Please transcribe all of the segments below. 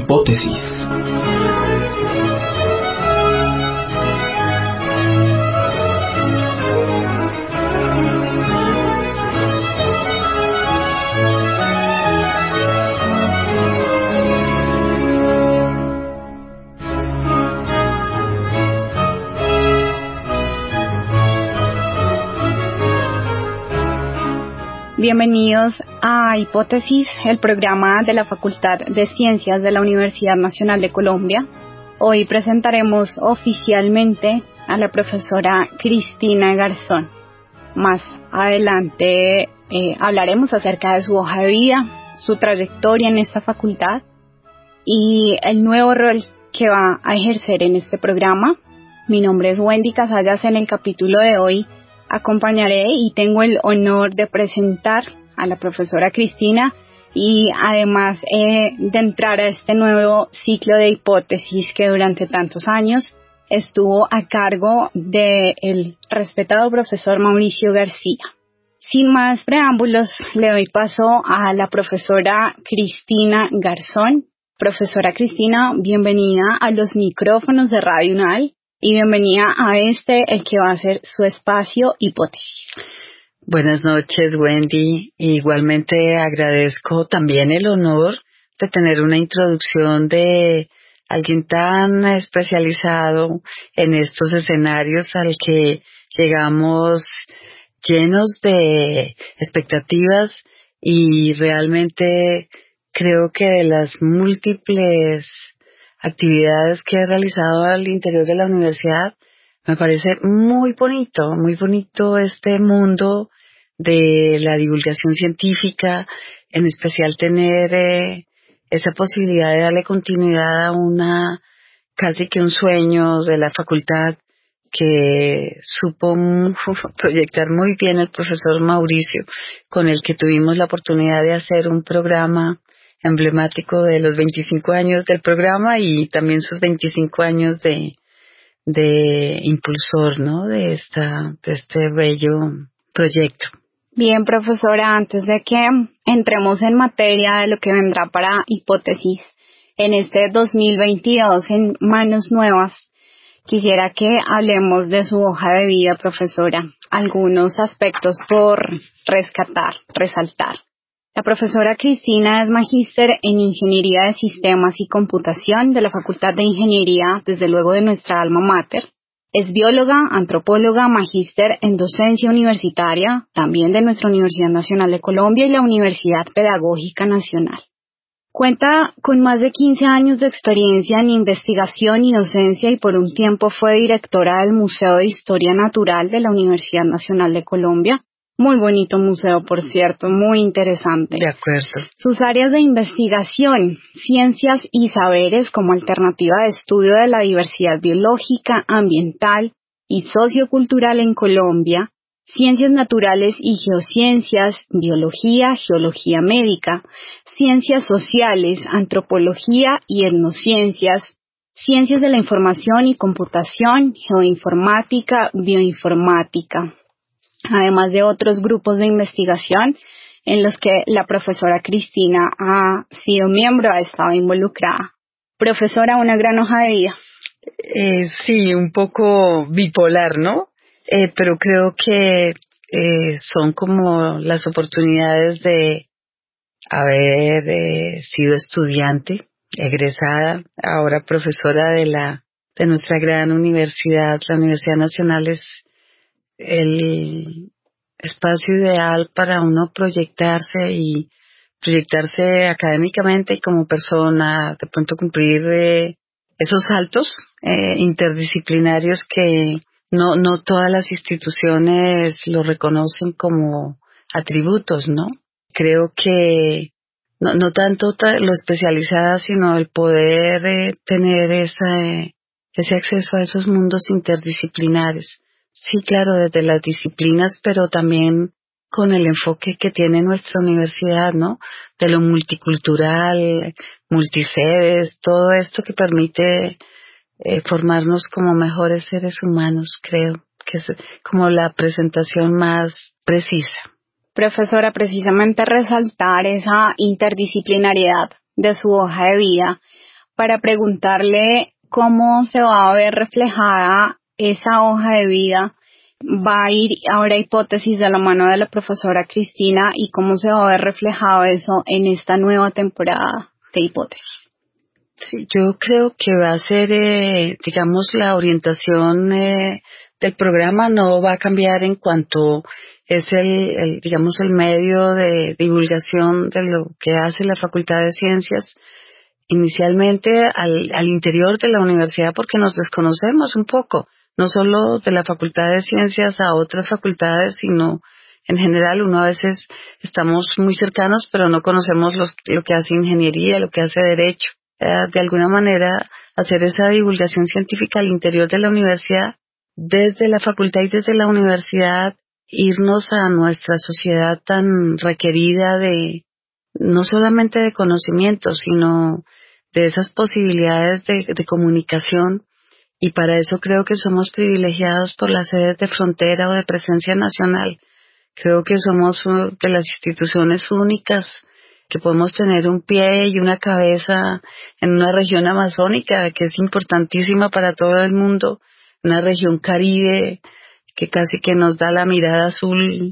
Hipótesis. Bienvenidos a Hipótesis, el programa de la Facultad de Ciencias de la Universidad Nacional de Colombia. Hoy presentaremos oficialmente a la profesora Cristina Garzón. Más adelante hablaremos acerca de su hoja de vida, su trayectoria en esta facultad y el nuevo rol que va a ejercer en este programa. Mi nombre es Wendy Casallas. En el capítulo de hoy acompañaré y tengo el honor de presentar a la profesora Cristina y además de entrar a este nuevo ciclo de hipótesis que durante tantos años estuvo a cargo del respetado profesor Mauricio García. Sin más preámbulos, le doy paso a la profesora Cristina Garzón. Profesora Cristina, bienvenida a los micrófonos de Radio UNAL. Y bienvenida a el que va a ser su espacio Hipótesis. Buenas noches, Wendy. Igualmente agradezco también el honor de tener una introducción de alguien tan especializado en estos escenarios al que llegamos llenos de expectativas y realmente creo que de las múltiples actividades que he realizado al interior de la universidad, me parece muy bonito este mundo de la divulgación científica, en especial tener esa posibilidad de darle continuidad a casi que un sueño de la facultad que supo proyectar muy bien el profesor Mauricio, con el que tuvimos la oportunidad de hacer un programa emblemático de los 25 años del programa y también sus 25 años de impulsor, ¿no? de este bello proyecto. Bien, profesora, antes de que entremos en materia de lo que vendrá para Hipótesis en este 2022 en Manos Nuevas, quisiera que hablemos de su hoja de vida, profesora. Algunos aspectos por resaltar. La profesora Cristina es magíster en Ingeniería de Sistemas y Computación de la Facultad de Ingeniería, desde luego de nuestra alma mater. Es bióloga, antropóloga, magíster en Docencia Universitaria, también de nuestra Universidad Nacional de Colombia y la Universidad Pedagógica Nacional. Cuenta con más de 15 años de experiencia en investigación y docencia y por un tiempo fue directora del Museo de Historia Natural de la Universidad Nacional de Colombia. Muy bonito museo, por cierto, muy interesante. De acuerdo. Sus áreas de investigación, ciencias y saberes como alternativa de estudio de la diversidad biológica, ambiental y sociocultural en Colombia, ciencias naturales y geociencias, biología, geología médica, ciencias sociales, antropología y etnociencias, ciencias de la información y computación, geoinformática, bioinformática, además de otros grupos de investigación en los que la profesora Cristina ha sido miembro, ha estado involucrada. Profesora, una gran hoja de vida. Sí, un poco bipolar, ¿no? Pero creo que son como las oportunidades de haber sido estudiante, egresada, ahora profesora de nuestra gran universidad. La Universidad Nacional es el espacio ideal para uno proyectarse académicamente y como persona, de pronto cumplir esos saltos interdisciplinarios que no todas las instituciones lo reconocen como atributos, ¿no? Creo que no tanto lo especializada, sino el poder tener ese acceso a esos mundos interdisciplinares. Sí, claro, desde las disciplinas, pero también con el enfoque que tiene nuestra universidad, ¿no? De lo multicultural, multisedes, todo esto que permite formarnos como mejores seres humanos, creo que es como la presentación más precisa. Profesora, precisamente resaltar esa interdisciplinariedad de su hoja de vida para preguntarle cómo se va a ver reflejada esa hoja de vida. Va a ir ahora Hipótesis de la mano de la profesora Cristina y cómo se va a ver reflejado eso en esta nueva temporada de Hipótesis. Sí, yo creo que va a ser, digamos, la orientación del programa no va a cambiar en cuanto es digamos, el medio de divulgación de lo que hace la Facultad de Ciencias inicialmente al interior de la universidad, porque nos desconocemos un poco, no solo de la Facultad de Ciencias a otras facultades, sino en general. Uno a veces estamos muy cercanos, pero no conocemos lo que hace ingeniería, lo que hace derecho. De alguna manera, hacer esa divulgación científica al interior de la universidad, desde la facultad y desde la universidad, irnos a nuestra sociedad tan requerida de no solamente de conocimiento, sino de esas posibilidades de comunicación. Y para eso creo que somos privilegiados por las sedes de frontera o de presencia nacional. Creo que somos de las instituciones únicas que podemos tener un pie y una cabeza en una región amazónica que es importantísima para todo el mundo, una región caribe que casi que nos da la mirada azul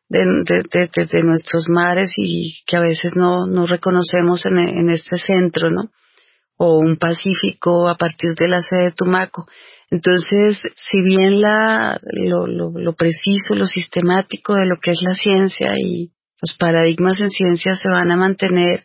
de nuestros mares y que a veces no reconocemos en este centro, ¿no? O un Pacífico a partir de la sede de Tumaco. Entonces, si bien lo preciso, lo sistemático de lo que es la ciencia y los paradigmas en ciencia se van a mantener,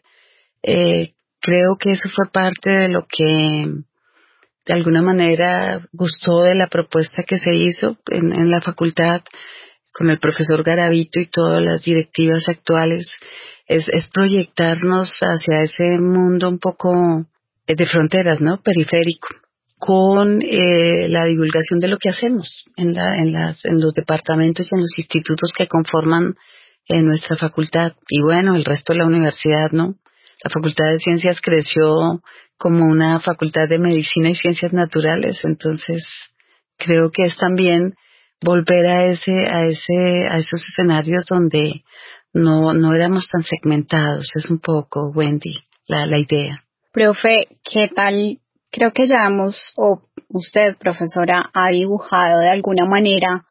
creo que eso fue parte de lo que de alguna manera gustó de la propuesta que se hizo en la facultad con el profesor Garavito y todas las directivas actuales, es proyectarnos hacia ese mundo un poco de fronteras, ¿no? Periférico, con la divulgación de lo que hacemos en los departamentos y en los institutos que conforman nuestra facultad. Y bueno, el resto de la universidad, ¿no? La Facultad de Ciencias creció como una facultad de medicina y ciencias naturales, entonces creo que es también volver a esos escenarios donde no éramos tan segmentados. Es un poco, Wendy, la idea. Profe, ¿qué tal? Creo que ya o usted, profesora, ha dibujado de alguna manera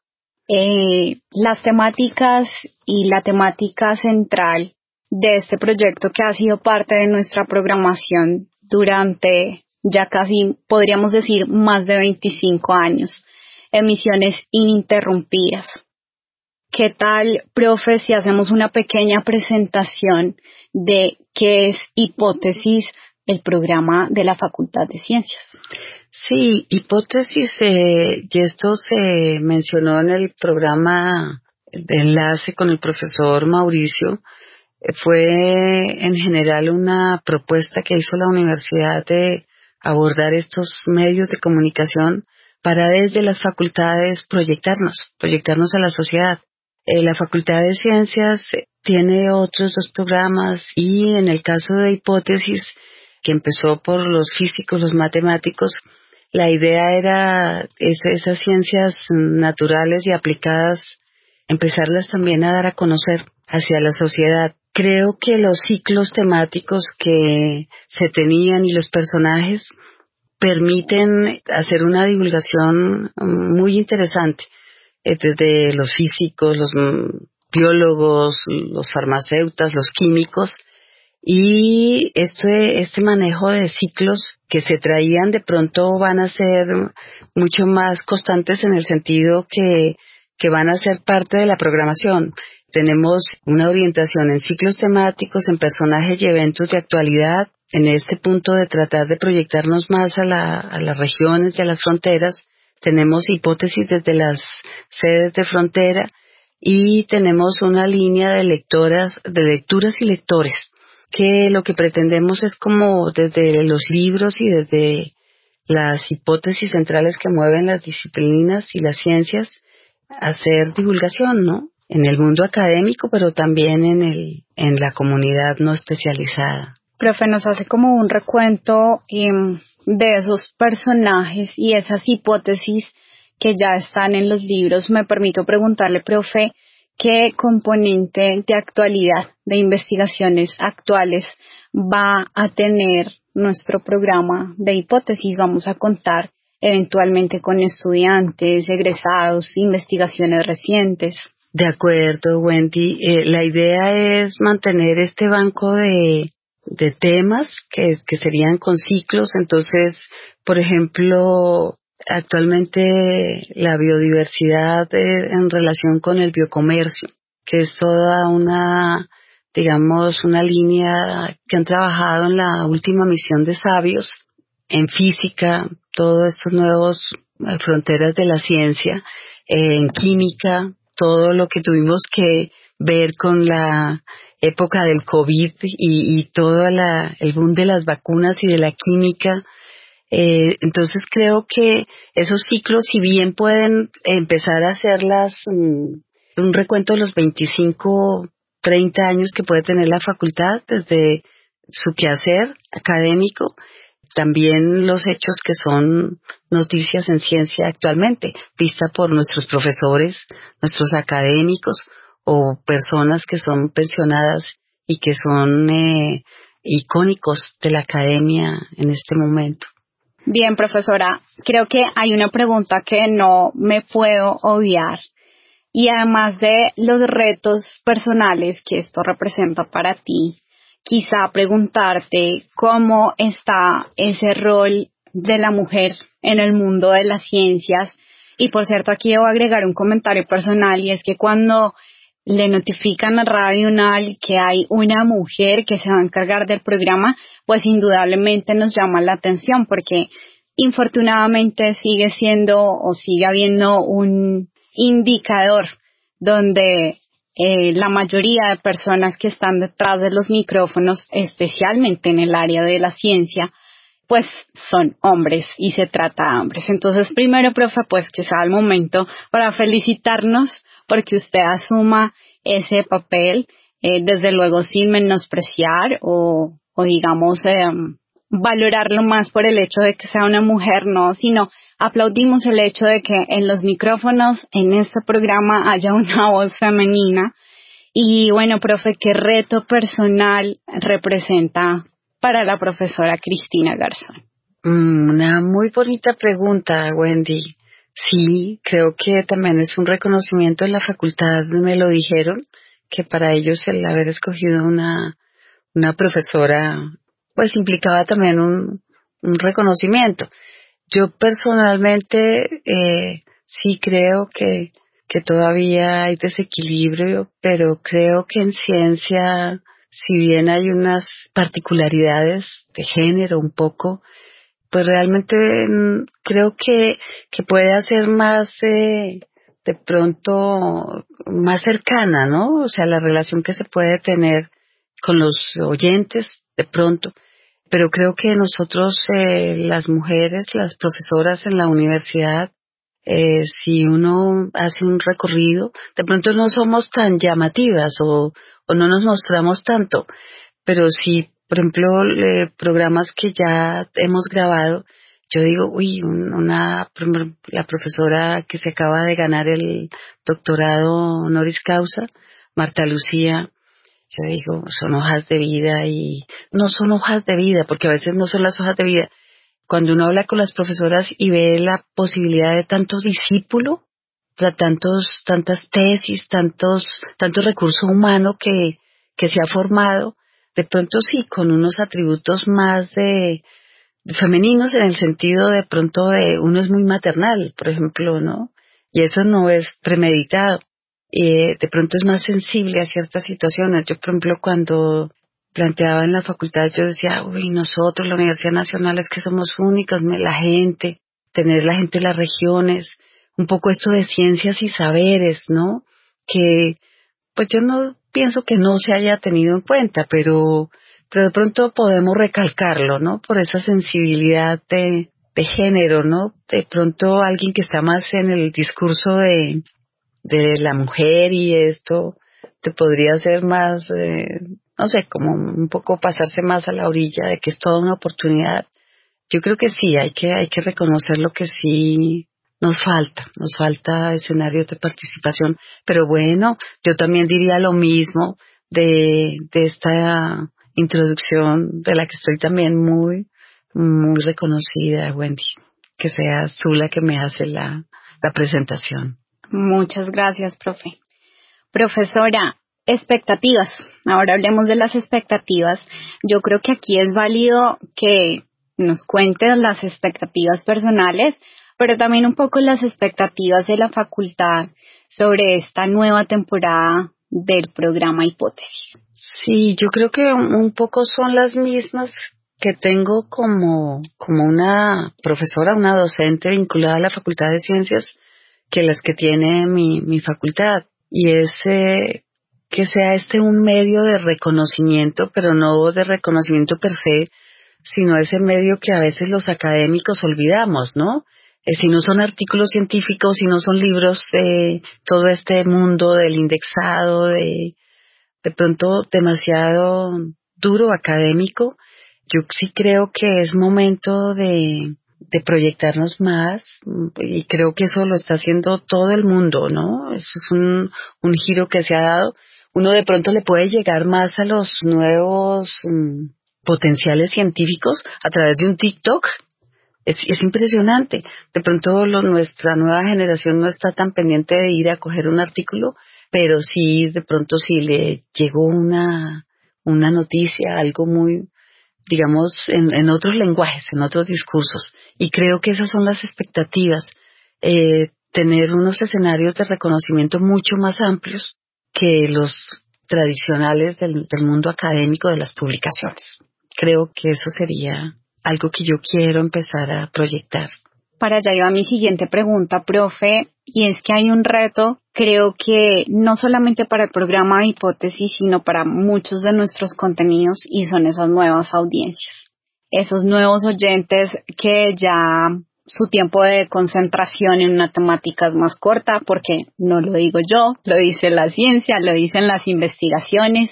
las temáticas y la temática central de este proyecto que ha sido parte de nuestra programación durante ya casi, podríamos decir, más de 25 años. Emisiones ininterrumpidas. ¿Qué tal, profe, si hacemos una pequeña presentación de qué es Hipótesis, el programa de la Facultad de Ciencias? Sí, Hipótesis, y esto se mencionó en el programa de enlace con el profesor Mauricio, fue en general una propuesta que hizo la universidad de abordar estos medios de comunicación para desde las facultades proyectarnos a la sociedad. La Facultad de Ciencias tiene otros 2 programas y en el caso de Hipótesis, que empezó por los físicos, los matemáticos, la idea era esas ciencias naturales y aplicadas, empezarlas también a dar a conocer hacia la sociedad. Creo que los ciclos temáticos que se tenían y los personajes permiten hacer una divulgación muy interesante, desde los físicos, los biólogos, los farmacéuticos, los químicos, y este manejo de ciclos que se traían de pronto van a ser mucho más constantes en el sentido que van a ser parte de la programación. Tenemos una orientación en ciclos temáticos, en personajes y eventos de actualidad, en este punto de tratar de proyectarnos más a las regiones y a las fronteras. Tenemos Hipótesis desde las sedes de frontera y tenemos una línea de lecturas y lectores, que lo que pretendemos es como desde los libros y desde las hipótesis centrales que mueven las disciplinas y las ciencias, hacer divulgación, ¿no? En el mundo académico, pero también en la comunidad no especializada. Profe, nos hace como un recuento de esos personajes y esas hipótesis que ya están en los libros. Me permito preguntarle, profe, ¿qué componente de actualidad, de investigaciones actuales va a tener nuestro programa de hipótesis vamos a contar eventualmente con estudiantes, egresados, investigaciones recientes. De acuerdo, Wendy. La idea es mantener este banco de temas que serían con ciclos. Entonces, por ejemplo, actualmente la biodiversidad en relación con el biocomercio, que es toda digamos, una línea que han trabajado en la última misión de Sabios, en física, todos estos nuevos fronteras de la ciencia, en química, todo lo que tuvimos que ver con la época del COVID y todo el boom de las vacunas y de la química. Entonces creo que esos ciclos, si bien pueden empezar a hacerlas, un recuento de los 25, 30 años que puede tener la facultad desde su quehacer académico, también los hechos que son noticias en ciencia actualmente, vista por nuestros profesores, nuestros académicos o personas que son pensionadas y que son icónicos de la academia en este momento. Bien, profesora, creo que hay una pregunta que no me puedo obviar. Y además de los retos personales que esto representa para ti, quizá preguntarte cómo está ese rol de la mujer en el mundo de las ciencias. Y por cierto, aquí debo agregar un comentario personal, y es que cuando le notifican a Radio UNAL que hay una mujer que se va a encargar del programa, pues indudablemente nos llama la atención, porque infortunadamente sigue siendo o sigue habiendo un indicador donde la mayoría de personas que están detrás de los micrófonos, especialmente en el área de la ciencia, pues son hombres y se trata de hombres. Entonces, primero, profe, pues que sea el momento para felicitarnos porque usted asuma ese papel, desde luego sin menospreciar o digamos, valorarlo más por el hecho de que sea una mujer, no, sino aplaudimos el hecho de que en los micrófonos, en este programa, haya una voz femenina. Y bueno, profe, ¿qué reto personal representa para la profesora Cristina Garzón? Una muy bonita pregunta, Wendy. Sí, creo que también es un reconocimiento en la facultad, me lo dijeron, que para ellos el haber escogido una profesora, pues implicaba también un reconocimiento. Yo personalmente sí creo que todavía hay desequilibrio, pero creo que en ciencia, si bien hay unas particularidades de género un poco, pues realmente creo que puede hacer más de pronto más cercana, ¿no? O sea, la relación que se puede tener con los oyentes de pronto. Pero creo que nosotros, las mujeres, las profesoras en la universidad, si uno hace un recorrido, de pronto no somos tan llamativas o no nos mostramos tanto, pero sí, por ejemplo, programas que ya hemos grabado, yo digo, uy, la profesora que se acaba de ganar el doctorado honoris causa, Marta Lucía, yo digo, son hojas de vida y no son hojas de vida, porque a veces no son las hojas de vida. Cuando uno habla con las profesoras y ve la posibilidad de tanto discípulo, de tantas tesis, tanto recurso humano que se ha formado, de pronto sí, con unos atributos más de femeninos en el sentido de pronto de uno es muy maternal, por ejemplo, ¿no? Y eso no es premeditado. De pronto es más sensible a ciertas situaciones. Yo, por ejemplo, cuando planteaba en la facultad, yo decía, uy, nosotros, la Universidad Nacional, es que somos únicos, tener la gente en las regiones, un poco esto de ciencias y saberes, ¿no? Que, pues yo no pienso que no se haya tenido en cuenta, pero de pronto podemos recalcarlo, ¿no? Por esa sensibilidad de género, ¿no? De pronto alguien que está más en el discurso de la mujer y esto, te podría ser más, no sé, como un poco pasarse más a la orilla de que es toda una oportunidad. Yo creo que sí, hay que reconocer lo que sí nos falta escenarios de participación, pero bueno, yo también diría lo mismo de esta introducción de la que estoy también muy, muy reconocida, Wendy. Que seas tú la que me hace la presentación. Muchas gracias, profe. Profesora, expectativas. Ahora hablemos de las expectativas. Yo creo que aquí es válido que nos cuentes las expectativas personales, pero también un poco las expectativas de la facultad sobre esta nueva temporada del programa Hipótesis. Sí, yo creo que un poco son las mismas que tengo como una profesora, una docente vinculada a la Facultad de Ciencias, que las que tiene mi facultad. Y es que sea un medio de reconocimiento, pero no de reconocimiento per se, sino ese medio que a veces los académicos olvidamos, ¿no? Si no son artículos científicos, si no son libros, todo este mundo del indexado, de pronto demasiado duro académico, yo sí creo que es momento de proyectarnos más, y creo que eso lo está haciendo todo el mundo, ¿no? Eso es un giro que se ha dado. Uno de pronto le puede llegar más a los nuevos potenciales científicos a través de un TikTok. Es impresionante. De pronto nuestra nueva generación no está tan pendiente de ir a coger un artículo, pero sí, de pronto sí le llegó una noticia, algo muy, digamos, en otros lenguajes, en otros discursos. Y creo que esas son las expectativas. Tener unos escenarios de reconocimiento mucho más amplios que los tradicionales del mundo académico de las publicaciones. Creo que eso sería algo que yo quiero empezar a proyectar. Para allá iba mi siguiente pregunta, profe, y es que hay un reto, creo que no solamente para el programa de Hipótesis, sino para muchos de nuestros contenidos, y son esas nuevas audiencias, esos nuevos oyentes que ya su tiempo de concentración en una temática es más corta, porque no lo digo yo, lo dice la ciencia, lo dicen las investigaciones.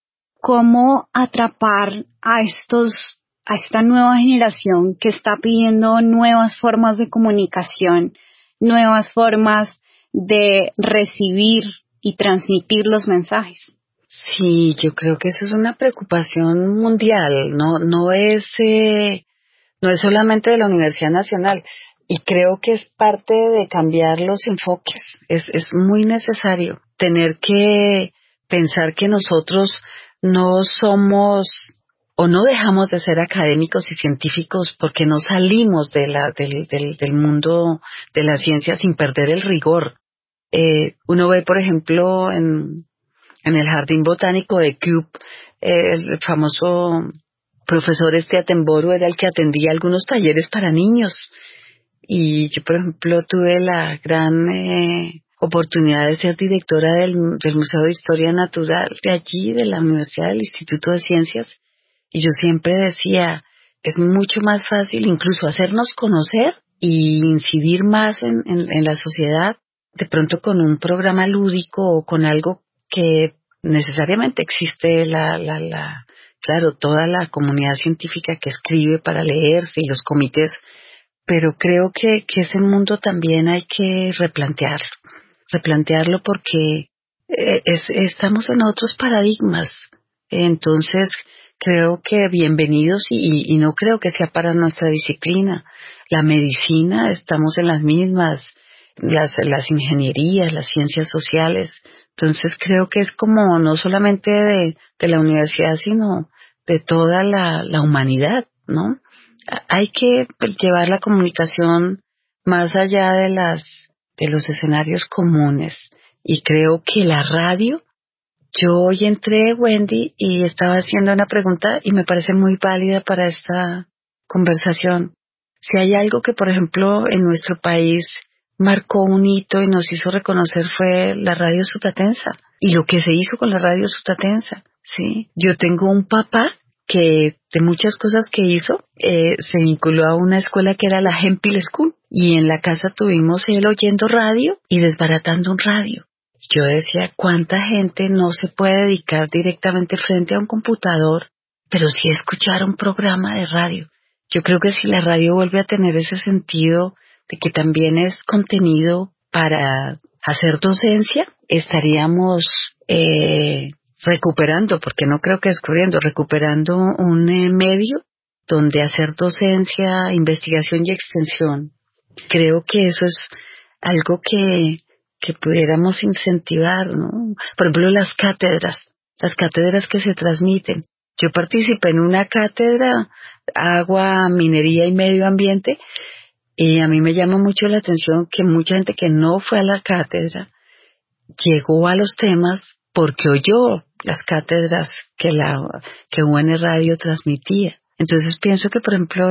¿Cómo atrapar a esta nueva generación que está pidiendo nuevas formas de comunicación, nuevas formas de recibir y transmitir los mensajes? Sí, yo creo que eso es una preocupación mundial, no es solamente de la Universidad Nacional, y creo que es parte de cambiar los enfoques. Es muy necesario tener que pensar que nosotros no somos o no dejamos de ser académicos y científicos porque no salimos del mundo de la ciencia sin perder el rigor. Uno ve, por ejemplo, en el Jardín Botánico de Kew, el famoso profesor Attenborough era el que atendía algunos talleres para niños. Y yo, por ejemplo, tuve la gran oportunidad de ser directora del Museo de Historia Natural de allí, de la Universidad del Instituto de Ciencias. Y yo siempre decía, es mucho más fácil incluso hacernos conocer y incidir más en la sociedad, de pronto con un programa lúdico o con algo que necesariamente existe claro, toda la comunidad científica que escribe para leerse y los comités, pero creo que ese mundo también hay que replantearlo porque estamos en otros paradigmas. Entonces, creo que bienvenidos y no creo que sea para nuestra disciplina. La medicina, estamos en las mismas, las ingenierías, las ciencias sociales. Entonces, creo que es como no solamente de la universidad, sino de toda la humanidad, ¿no? Hay que llevar la comunicación más allá de los escenarios comunes, y creo que la radio. Yo hoy entré, Wendy, y estaba haciendo una pregunta y me parece muy válida para esta conversación. Si hay algo que, por ejemplo, en nuestro país marcó un hito y nos hizo reconocer, fue la radio sutatensa y lo que se hizo con la radio sutatensa, ¿sí? Yo tengo un papá que de muchas cosas que hizo, se vinculó a una escuela que era la Hemphill School, y en la casa tuvimos él oyendo radio y desbaratando un radio. Yo decía, ¿cuánta gente no se puede dedicar directamente frente a un computador, pero sí escuchar un programa de radio? Yo creo que si la radio vuelve a tener ese sentido de que también es contenido para hacer docencia, estaríamos recuperando, porque no creo que descubriendo, recuperando un medio donde hacer docencia, investigación y extensión. Creo que eso es algo que pudiéramos incentivar, ¿no? Por ejemplo, las cátedras que se transmiten. Yo participé en una cátedra, agua, minería y medio ambiente, y a mí me llama mucho la atención que mucha gente que no fue a la cátedra llegó a los temas porque oyó las cátedras que UN Radio transmitía. Entonces pienso que, por ejemplo,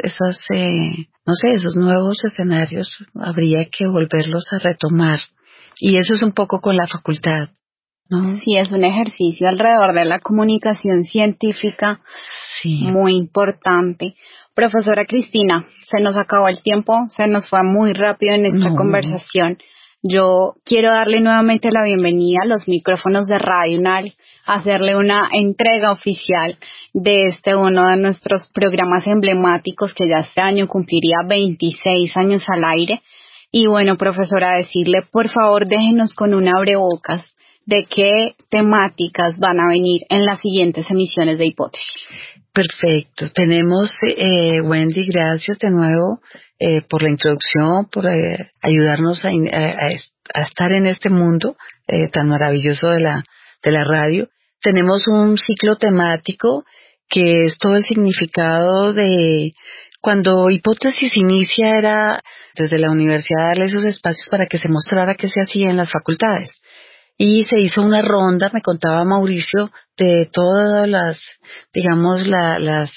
no sé, esos nuevos escenarios habría que volverlos a retomar. Y eso es un poco con la facultad, ¿no? Sí, es un ejercicio alrededor de la comunicación científica, sí, muy importante. Profesora Cristina, se nos acabó el tiempo, se nos fue muy rápido en esta conversación. Yo quiero darle nuevamente la bienvenida a los micrófonos de Radio UNAL, hacerle una entrega oficial de uno de nuestros programas emblemáticos que ya este año cumpliría 26 años al aire. Y bueno, profesora, decirle, por favor, déjenos con un abrebocas de qué temáticas van a venir en las siguientes emisiones de Hipótesis. Perfecto. Tenemos, Wendy, gracias de nuevo por la introducción, por ayudarnos a estar en este mundo tan maravilloso de la radio. Tenemos un ciclo temático que es todo el significado de cuando Hipótesis inicia, era desde la universidad darle esos espacios para que se mostrara qué se hacía en las facultades. Y se hizo una ronda, me contaba Mauricio, de todas las, digamos, las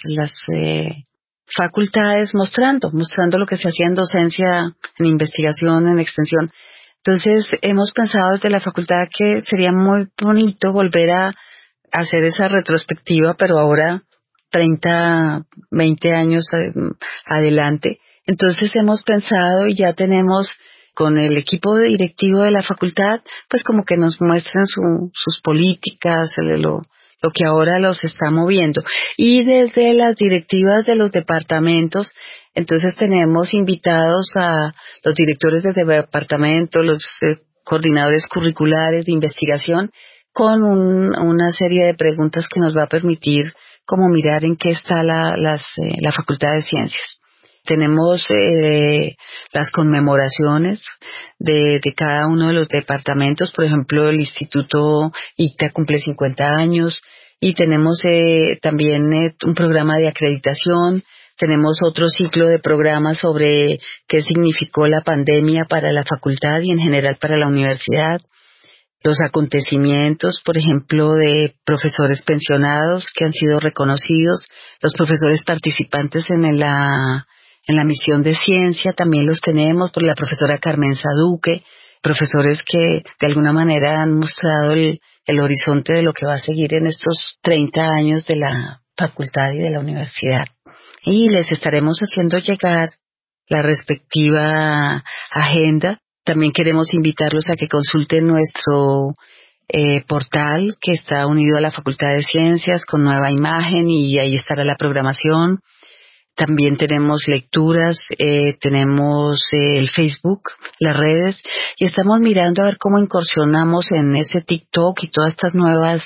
facultades mostrando lo que se hacía en docencia, en investigación, en extensión. Entonces, hemos pensado desde la facultad que sería muy bonito volver a hacer esa retrospectiva, pero ahora 30, 20 años adelante. Entonces, hemos pensado y ya tenemos con el equipo directivo de la facultad, pues como que nos muestren sus políticas, lo que ahora los está moviendo. Y desde las directivas de los departamentos, entonces tenemos invitados a los directores de departamento, los coordinadores curriculares de investigación, con una serie de preguntas que nos va a permitir como mirar en qué está la Facultad de Ciencias. Tenemos las conmemoraciones de cada uno de los departamentos. Por ejemplo, el Instituto ICTA cumple 50 años y tenemos también un programa de acreditación. Tenemos otro ciclo de programas sobre qué significó la pandemia para la facultad y en general para la universidad. Los acontecimientos, por ejemplo, de profesores pensionados que han sido reconocidos, los profesores participantes en la misión de ciencia también los tenemos, por la profesora Carmen Saduque, profesores que de alguna manera han mostrado el horizonte de lo que va a seguir en estos 30 años de la facultad y de la universidad. Y les estaremos haciendo llegar la respectiva agenda. También queremos invitarlos a que consulten nuestro portal que está unido a la Facultad de Ciencias con nueva imagen y ahí estará la programación. También tenemos lecturas, tenemos el Facebook, las redes, y estamos mirando a ver cómo incursionamos en ese TikTok y todas estas nuevas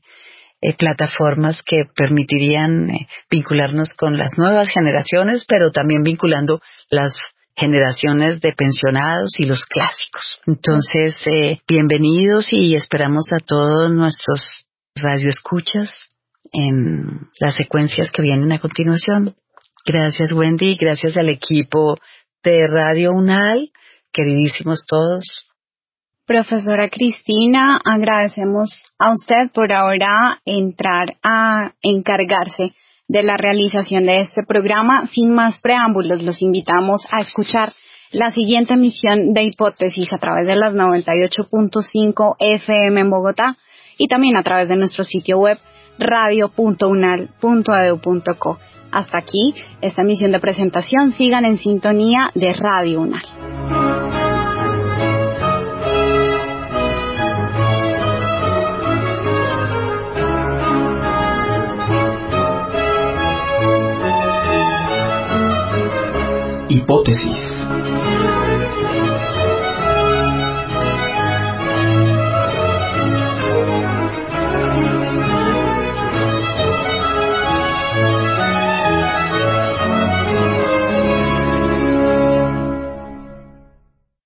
plataformas que permitirían vincularnos con las nuevas generaciones, pero también vinculando las generaciones de pensionados y los clásicos. Entonces, bienvenidos y esperamos a todos nuestros radioescuchas en las secuencias que vienen a continuación. Gracias, Wendy, gracias al equipo de Radio UNAL, queridísimos todos. Profesora Cristina, agradecemos a usted por ahora entrar a encargarse de la realización de este programa. Sin más preámbulos, los invitamos a escuchar la siguiente emisión de Hipótesis a través de las 98.5 FM en Bogotá y también a través de nuestro sitio web radio.unal.edu.co. Hasta aquí esta emisión de presentación. Sigan en sintonía de Radio UNAL. Hipótesis.